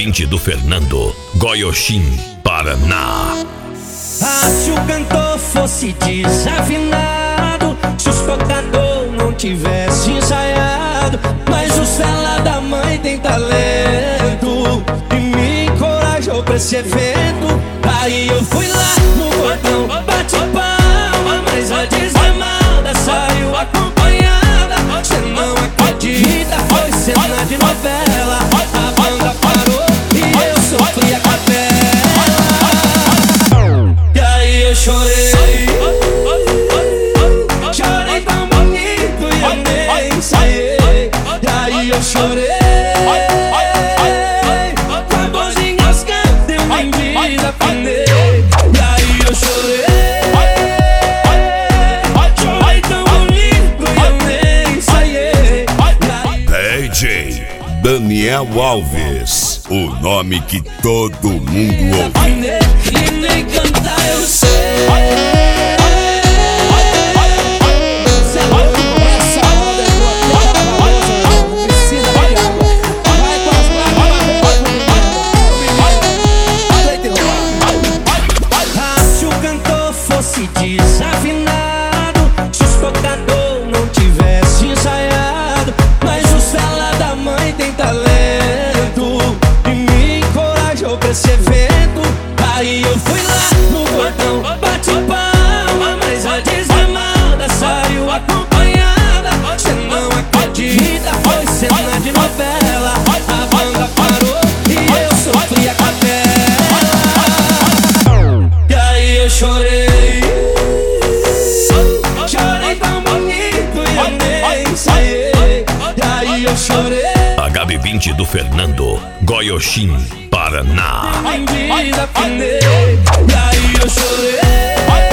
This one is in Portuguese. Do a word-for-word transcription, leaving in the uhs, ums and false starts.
vinte do Fernando, Goiôxim, Paraná. Ah, se o cantor fosse desafinado, se os tocador não tivesse ensaiado, mas o Cela da mãe tem talento e me encorajou pra esse evento. Aí eu fui lá no portão, bati palma, mas a desgramada saiu acompanhada. Cê não acredita, foi cena de novela. A banda parou e eu sofri a capela. E aí eu chorei, chorei tão bonito e eu nem ensaiei. E aí eu chorei, com a voz engasgada eu nem desafinei. E aí eu chorei, chorei tão bonito e eu nem ensaiei. D J Daniel Alves, o nome que todo mundo ouve. E nem cantar eu sei. Se desafinado, se os tocador não tivesse ensaiado, mas o Cela da mãe tem talento e me encorajou pra esse evento. Aí eu fui lá no portão, bati palma, mas a desgramada saiu acompanhada. Cê não acredita, foi cena de novela. A banda parou e eu sofri a capela. E aí eu chorei, H B vinte do Fernando, Goiôxim, Paraná. E aí eu chorei.